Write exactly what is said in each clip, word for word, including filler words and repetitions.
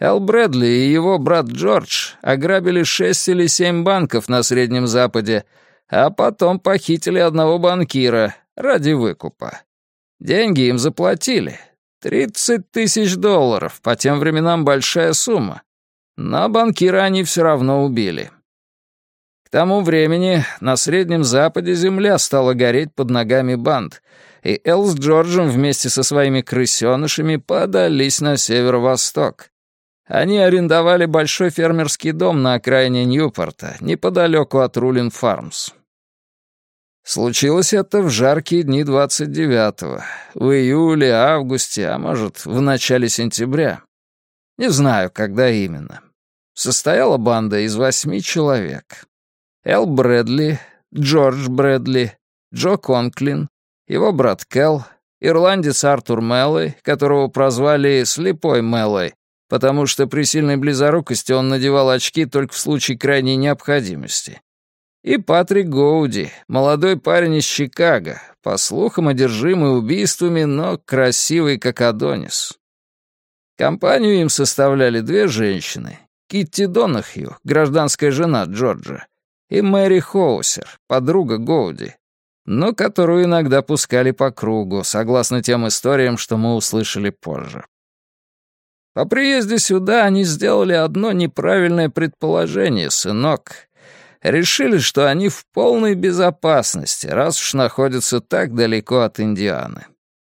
Эл Брэдли и его брат Джордж ограбили шесть или семь банков на Среднем Западе, а потом похитили одного банкира ради выкупа. Деньги им заплатили. тридцать тысяч долларов, по тем временам большая сумма. Но банкира они все равно убили. К тому времени на Среднем Западе земля стала гореть под ногами банд, и Эл с Джорджем вместе со своими крысёнышами подались на северо-восток. Они арендовали большой фермерский дом на окраине Ньюпорта, неподалеку от Рулин Фармс. Случилось это в жаркие дни двадцать девятого, в июле, августе, а может, в начале сентября. Не знаю, когда именно. Состояла банда из восьми человек. Эл Брэдли, Джордж Брэдли, Джо Конклин, его брат Кэл, ирландец Артур Мэллой, которого прозвали «Слепой Мэллой», потому что при сильной близорукости он надевал очки только в случае крайней необходимости, и Патрик Гоуди, молодой парень из Чикаго, по слухам одержимый убийствами, но красивый как Адонис. Компанию им составляли две женщины — Китти Донахью, гражданская жена Джорджа, и Мэри Хоусер, подруга Гоуди, но которую иногда пускали по кругу, согласно тем историям, что мы услышали позже. По приезде сюда они сделали одно неправильное предположение, сынок. Решили, что они в полной безопасности, раз уж находятся так далеко от Индианы.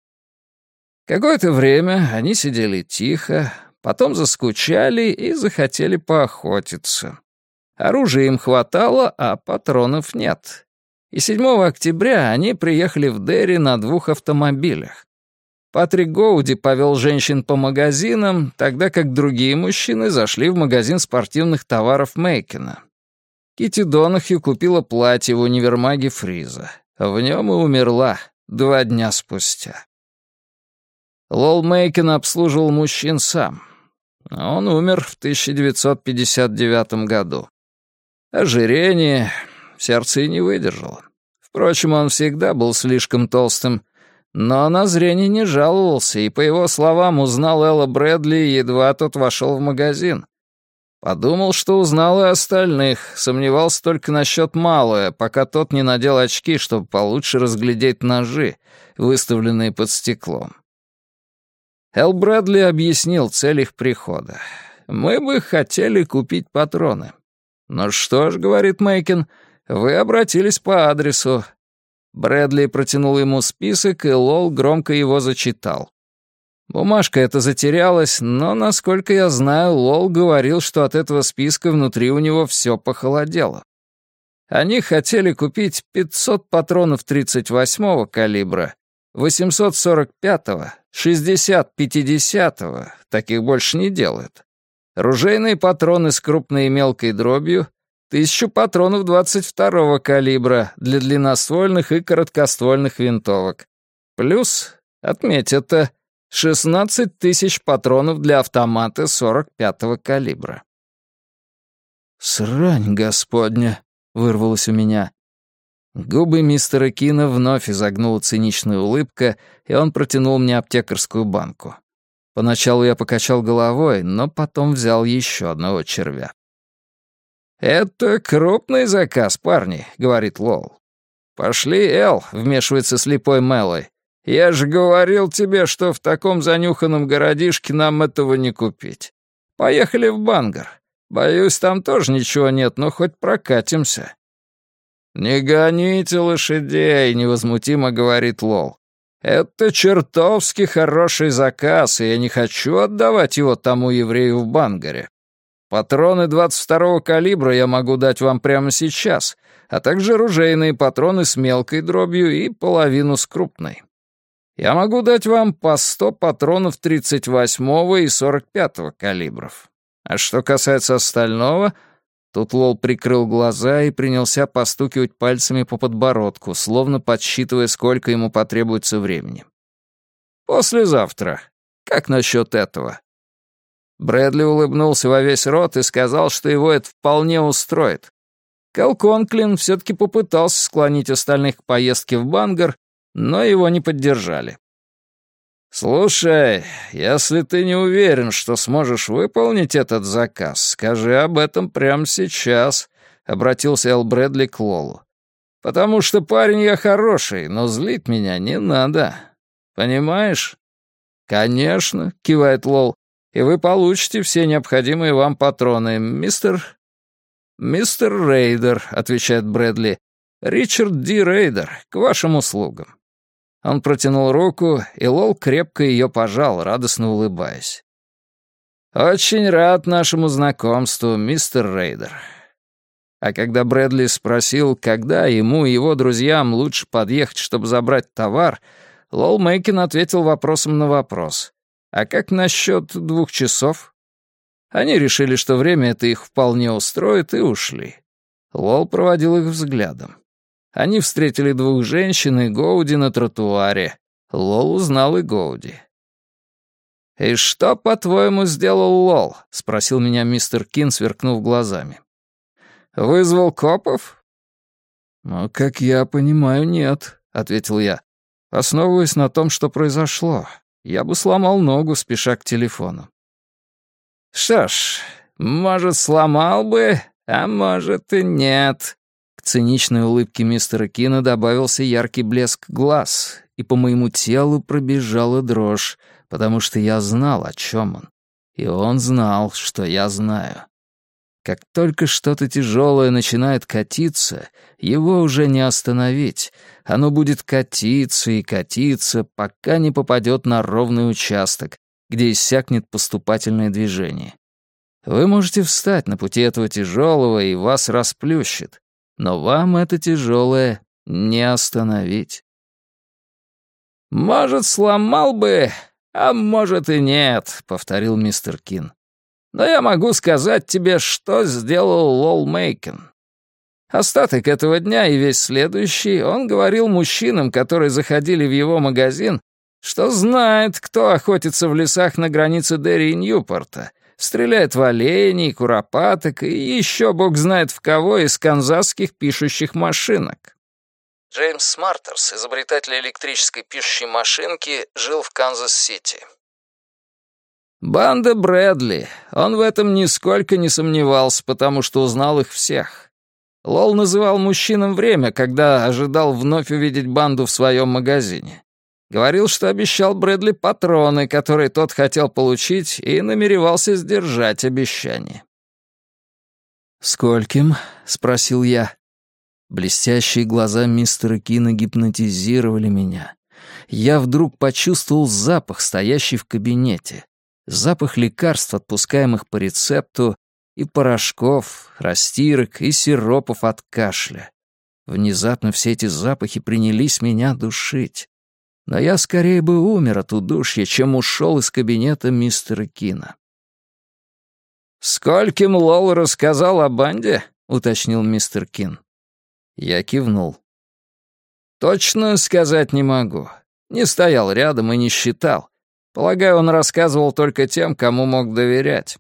Какое-то время они сидели тихо, потом заскучали и захотели поохотиться. Оружия им хватало, а патронов нет. И седьмого октября они приехали в Дерри на двух автомобилях. Патрик Гоуди повел женщин по магазинам, тогда как другие мужчины зашли в магазин спортивных товаров Мейкена. Китти Донахью купила платье в универмаге Фриза. В нем и умерла два дня спустя. Лол Мейкен обслуживал мужчин сам. Он умер в тысяча девятьсот пятьдесят девятом году. Ожирение, сердце и не выдержало. Впрочем, он всегда был слишком толстым, но на зрение не жаловался, и, по его словам, узнал Элла Брэдли, едва тот вошел в магазин. Подумал, что узнал и остальных, сомневался только насчет Малоя, пока тот не надел очки, чтобы получше разглядеть ножи, выставленные под стеклом. Эл Брэдли объяснил цель их прихода. «Мы бы хотели купить патроны». «Ну что ж», — говорит Мейкен, — «вы обратились по адресу». Брэдли протянул ему список, и Лол громко его зачитал. Бумажка эта затерялась, но, насколько я знаю, Лол говорил, что от этого списка внутри у него все похолодело. Они хотели купить пятьсот патронов тридцать восьмого калибра, восемьсот сорок пятого, шестьдесят пятидесятого, таких больше не делают, ружейные патроны с крупной и мелкой дробью, тысячу патронов двадцать второго калибра для длинноствольных и короткоствольных винтовок. Плюс, отметь это, шестнадцать тысяч патронов для автомата сорок пятого калибра. «Срань господня!» — вырвалось у меня. Губы мистера Кина вновь изогнула циничная улыбка, и он протянул мне аптекарскую банку. Поначалу я покачал головой, но потом взял еще одного червя. «Это крупный заказ, парни», — говорит Лол. «Пошли, Эл», — вмешивается слепой Мэллой. «Я же говорил тебе, что в таком занюханном городишке нам этого не купить. Поехали в Бангор. Боюсь, там тоже ничего нет, но хоть прокатимся». «Не гоните лошадей», — невозмутимо говорит Лол. «Это чертовски хороший заказ, и я не хочу отдавать его тому еврею в Бангоре. Патроны двадцать второго калибра я могу дать вам прямо сейчас, а также ружейные патроны с мелкой дробью и половину с крупной. Я могу дать вам по сто патронов тридцать восьмого и сорок пятого калибров. А что касается остального...» Тут Лол прикрыл глаза и принялся постукивать пальцами по подбородку, словно подсчитывая, сколько ему потребуется времени. «Послезавтра. Как насчет этого?» Брэдли улыбнулся во весь рот и сказал, что его это вполне устроит. Кэл Конклин все-таки попытался склонить остальных к поездке в Бангор, но его не поддержали. «Слушай, если ты не уверен, что сможешь выполнить этот заказ, скажи об этом прямо сейчас», — обратился Эл Брэдли к Лолу. «Потому что парень я хороший, но злить меня не надо. Понимаешь?» «Конечно», — кивает Лол, — «и вы получите все необходимые вам патроны, мистер...» «Мистер Рейдер», — отвечает Брэдли. «Ричард Ди Рейдер, к вашим услугам». Он протянул руку, и Лол крепко ее пожал, радостно улыбаясь. «Очень рад нашему знакомству, мистер Рейдер». А когда Брэдли спросил, когда ему и его друзьям лучше подъехать, чтобы забрать товар, Лол Мэйкин ответил вопросом на вопрос. «А как насчет двух часов?» Они решили, что время это их вполне устроит, и ушли. Лол проводил их взглядом. Они встретили двух женщин и Гоуди на тротуаре. Лол узнал и Гоуди. «И что, по-твоему, сделал Лол?» — спросил меня мистер Кин, сверкнув глазами. «Вызвал копов?» «Ну, как я понимаю, нет», — ответил я. «Основываясь на том, что произошло, я бы сломал ногу, спеша к телефону». «Что ж, может, сломал бы, а может и нет». К циничной улыбке мистера Кина добавился яркий блеск глаз, и по моему телу пробежала дрожь, потому что я знал, о чем он. И он знал, что я знаю. Как только что-то тяжелое начинает катиться, его уже не остановить. Оно будет катиться и катиться, пока не попадет на ровный участок, где иссякнет поступательное движение. Вы можете встать на пути этого тяжелого, и вас расплющит. Но вам это тяжелое не остановить. «Может, сломал бы, а может и нет», — повторил мистер Кин. «Но я могу сказать тебе, что сделал Лол Мэйкин». Остаток этого дня и весь следующий он говорил мужчинам, которые заходили в его магазин, что знает, кто охотится в лесах на границе Дерри и Ньюпорта, стреляет в оленей, куропаток и еще бог знает в кого из канзасских пишущих машинок. Джеймс Смартерс, изобретатель электрической пишущей машинки, жил в Канзас-Сити. Банда Брэдли. Он в этом нисколько не сомневался, потому что узнал их всех. Лол называл мужчинам время, когда ожидал вновь увидеть банду в своем магазине. Говорил, что обещал Брэдли патроны, которые тот хотел получить, и намеревался сдержать обещание. «Скольким?» — спросил я. Блестящие глаза мистера Кина гипнотизировали меня. Я вдруг почувствовал запах, стоящий в кабинете. Запах лекарств, отпускаемых по рецепту, и порошков, растирок и сиропов от кашля. Внезапно все эти запахи принялись меня душить. Но я скорее бы умер от удушья, чем ушел из кабинета мистера Кина. «Скольким Лол рассказал о банде?» — уточнил мистер Кин. Я кивнул. «Точно сказать не могу. Не стоял рядом и не считал. Полагаю, он рассказывал только тем, кому мог доверять».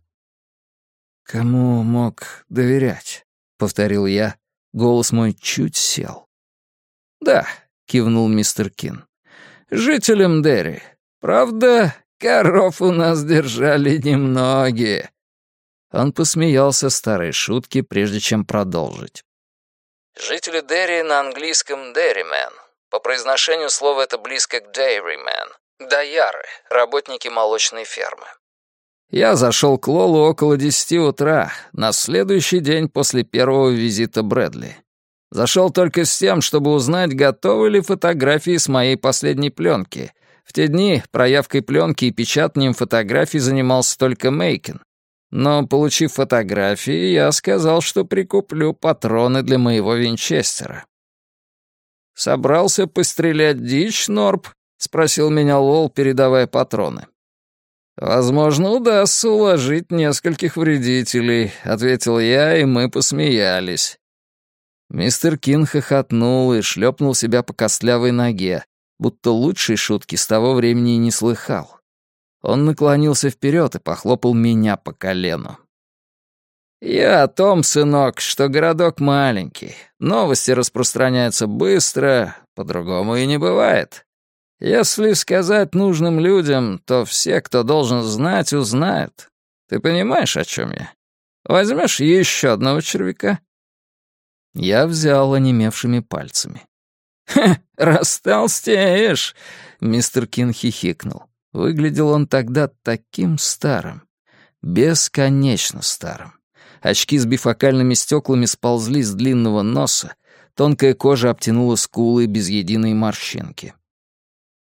«Кому мог доверять?» — повторил я. Голос мой чуть сел. «Да», — кивнул мистер Кин. «Жителям Дерри. Правда, коров у нас держали немногие». Он посмеялся старой шутки, прежде чем продолжить. Жители Дерри на английском «dairyman». По произношению слова это близко к «dairyman». Дояры, работники молочной фермы. Я зашел к Лолу около десяти утра, на следующий день после первого визита Брэдли. Зашел только с тем, чтобы узнать, готовы ли фотографии с моей последней пленки. В те дни проявкой пленки и печатанием фотографий занимался только Мэйкин. Но, получив фотографии, я сказал, что прикуплю патроны для моего винчестера. «Собрался пострелять дичь, Норб?» — спросил меня Лол, передавая патроны. «Возможно, удастся уложить нескольких вредителей», — ответил я, и мы посмеялись. Мистер Кин хохотнул и шлепнул себя по костлявой ноге, будто лучшей шутки с того времени и не слыхал. Он наклонился вперед и похлопал меня по колену. «Я о том, сынок, что городок маленький. Новости распространяются быстро, по-другому и не бывает. Если сказать нужным людям, то все, кто должен знать, узнают. Ты понимаешь, о чем я? Возьмешь еще одного червяка?» Я взял онемевшими пальцами. «Ха, растолстеешь!» — мистер Кин хихикнул. Выглядел он тогда таким старым, бесконечно старым. Очки с бифокальными стеклами сползли с длинного носа, тонкая кожа обтянула скулы без единой морщинки.